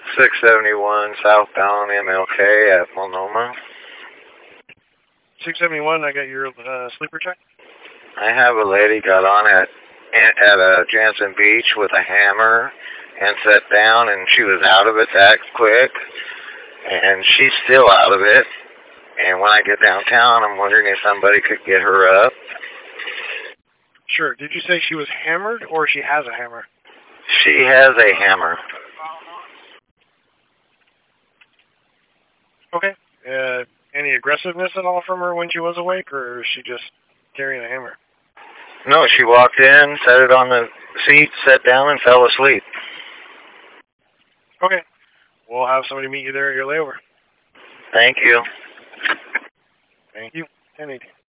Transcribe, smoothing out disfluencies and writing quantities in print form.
671 southbound MLK at Multnomah. 671, I got your sleeper check. I have a lady got on at Jansen Beach with a hammer and sat down, and she was out of it that quick, and she's still out of it. And when I get downtown, I'm wondering if somebody could get her up. Sure. Did you say she was hammered or she has a hammer? She has a hammer. Okay. Any aggressiveness at all from her when she was awake, or is she just carrying a hammer? No, she walked in, set it on the seat, sat down, and fell asleep. Okay. We'll have somebody meet you there at your layover. Thank you. Thank you. 1018.